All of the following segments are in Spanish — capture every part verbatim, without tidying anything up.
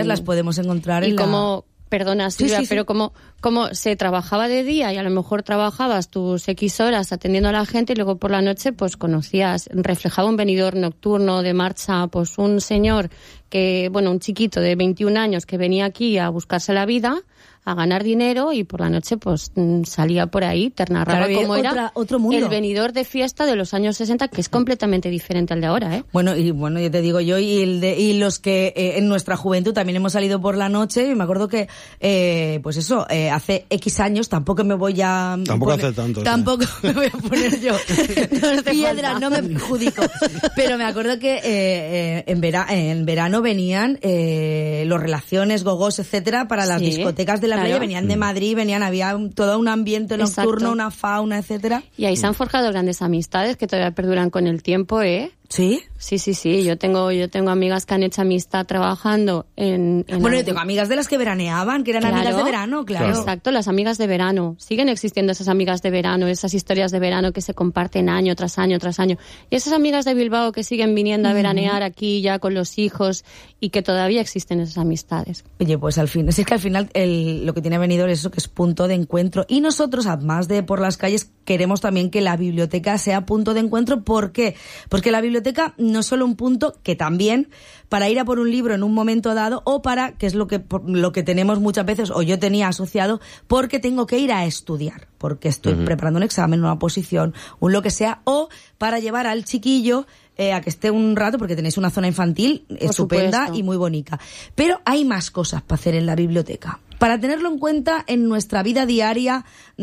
ellas las podemos encontrar y en como, la... Perdona, Silvia, sí, sí, sí. pero como, como se trabajaba de día y a lo mejor trabajabas tus X horas atendiendo a la gente y luego por la noche pues conocías, reflejaba un venidor nocturno de marcha, pues un señor que, bueno, un chiquito de veintiún años que venía aquí a buscarse la vida, a ganar dinero y por la noche pues salía por ahí, te narraba claro, cómo otra, era otro mundo. El venidor de fiesta de los años sesenta, que es completamente diferente al de ahora, ¿eh? Bueno, y bueno, yo te digo yo, y, el de, y los que eh, en nuestra juventud también hemos salido por la noche, y me acuerdo que, eh, pues eso, eh, hace X años, tampoco me voy a... Tampoco poner, hace tanto. Tampoco ¿sí? me voy a poner yo no piedra, no me perjudico. Pero me acuerdo que eh, eh, en, vera, en verano venían eh, los Relaciones, Gogos, etcétera, para las sí, discotecas de la claro. playa, venían de Madrid, venían, había un, todo un ambiente nocturno, exacto, una fauna, etcétera. Y ahí se han forjado grandes amistades que todavía perduran con el tiempo, ¿eh? ¿Sí? Sí, sí, sí. Yo tengo yo tengo amigas que han hecho amistad trabajando en... en bueno, algo. Yo tengo amigas de las que veraneaban, que eran claro, amigas de verano, claro. Exacto, las amigas de verano. Siguen existiendo esas amigas de verano, esas historias de verano que se comparten año tras año tras año. Y esas amigas de Bilbao que siguen viniendo a veranear uh-huh. aquí ya con los hijos y que todavía existen esas amistades. Oye, pues al fin, es que al final el, lo que tiene Benidorm es eso, que es punto de encuentro. Y nosotros, además de por las calles, queremos también que la biblioteca sea punto de encuentro. ¿Por qué? Porque la biblioteca no es solo un punto, que también, para ir a por un libro en un momento dado, o para, que es lo que lo que tenemos muchas veces, o yo tenía asociado, porque tengo que ir a estudiar, porque estoy uh-huh. preparando un examen, una oposición, un lo que sea, o para llevar al chiquillo eh, a que esté un rato, porque tenéis una zona infantil por estupenda supuesto. Y muy bonita. Pero hay más cosas para hacer en la biblioteca. Para tenerlo en cuenta en nuestra vida diaria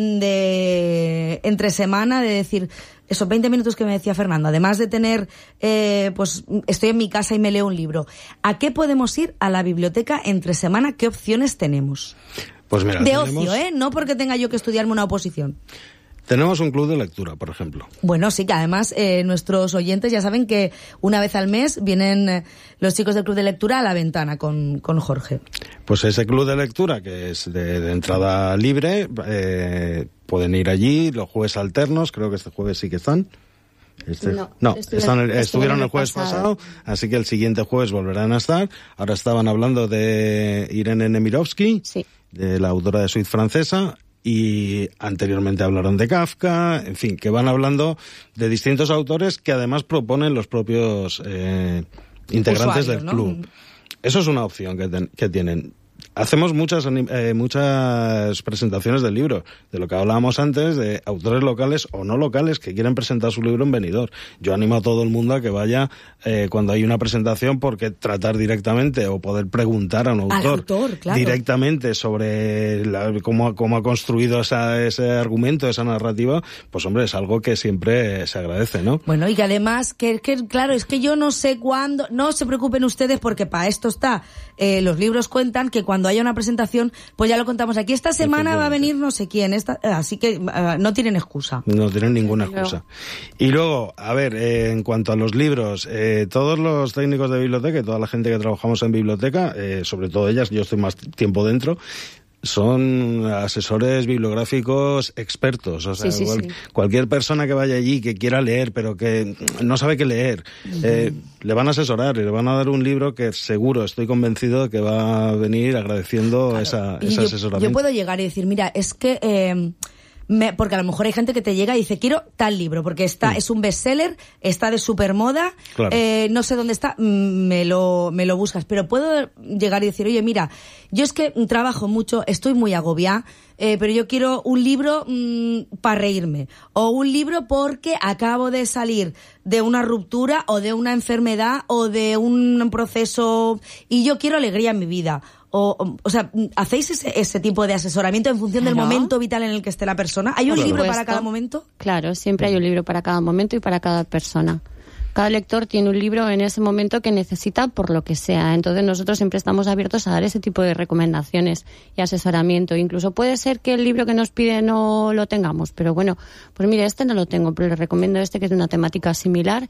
de entre semana, de decir, esos veinte minutos que me decía Fernando, además de tener, eh, pues estoy en mi casa y me leo un libro, ¿a qué podemos ir a la biblioteca entre semana? ¿Qué opciones tenemos? Pues mira, de tenemos... ocio, ¿eh? No porque tenga yo que estudiarme una oposición. Tenemos un club de lectura, por ejemplo. Bueno, sí, que además eh, nuestros oyentes ya saben que una vez al mes vienen eh, los chicos del club de lectura a la ventana con, con Jorge. Pues ese club de lectura, que es de, de entrada libre, eh, pueden ir allí los jueves alternos, creo que este jueves sí que están. Este, no, no están, estuvieron, estuvieron el jueves pasado. pasado, así que el siguiente jueves volverán a estar. Ahora estaban hablando de Irene Nemirovsky, sí. de la autora de Suite francesa. Y anteriormente hablaron de Kafka, en fin, que van hablando de distintos autores que además proponen los propios eh, integrantes Usuarios, del club. ¿No? Eso es una opción que, ten, que tienen. Hacemos muchas eh, muchas presentaciones del libro, de lo que hablábamos antes, de autores locales o no locales que quieren presentar su libro en Benidorm. Yo animo a todo el mundo a que vaya eh, cuando hay una presentación, porque tratar directamente o poder preguntar a un autor, autor claro. directamente sobre la, cómo, cómo ha construido esa, ese argumento, esa narrativa, pues hombre, es algo que siempre se agradece, ¿no? Bueno, y que además, que, que claro, es que yo no sé cuándo, no se preocupen ustedes porque para esto está, eh, los libros cuentan que cuando haya una presentación, pues ya lo contamos aquí. Esta semana va a venir no sé quién, esta, así que uh, no tienen excusa. No tienen ninguna excusa. Y luego, a ver, eh, en cuanto a los libros, eh, todos los técnicos de biblioteca y toda la gente que trabajamos en biblioteca, eh, sobre todo ellas, yo estoy más tiempo dentro, son asesores bibliográficos expertos, o sea, sí, sí, cual, sí. cualquier persona que vaya allí que quiera leer pero que no sabe qué leer, uh-huh. eh, le van a asesorar y le van a dar un libro que seguro, estoy convencido que va a venir agradeciendo claro. esa, ese yo, asesoramiento. Yo puedo llegar y decir, mira, es que... Eh, Me, porque a lo mejor hay gente que te llega y dice, quiero tal libro, porque está, mm. es un bestseller, está de supermoda, claro. eh, no sé dónde está, me lo, me lo buscas. Pero puedo llegar y decir, oye, mira, yo es que trabajo mucho, estoy muy agobiada, eh, pero yo quiero un libro mmm, para reírme, o un libro porque acabo de salir de una ruptura, o de una enfermedad, o de un proceso, y yo quiero alegría en mi vida. O, o, o sea, ¿hacéis ese, ese tipo de asesoramiento en función del claro. momento vital en el que esté la persona? ¿Hay un Por libro supuesto. para cada momento? Claro, siempre hay un libro para cada momento y para cada persona. Cada lector tiene un libro en ese momento que necesita por lo que sea. Entonces nosotros siempre estamos abiertos a dar ese tipo de recomendaciones y asesoramiento. Incluso puede ser que el libro que nos pide no lo tengamos, pero bueno, pues mire, este no lo tengo, pero le recomiendo este que es de una temática similar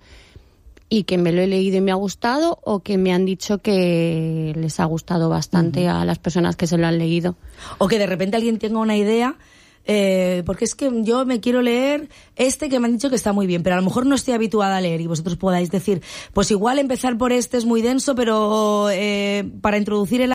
y que me lo he leído y me ha gustado, o que me han dicho que les ha gustado bastante uh-huh. a las personas que se lo han leído. O que de repente alguien tenga una idea, eh, porque es que yo me quiero leer este que me han dicho que está muy bien, pero a lo mejor no estoy habituada a leer, y vosotros podáis decir, pues igual empezar por este es muy denso, pero eh, para introducir el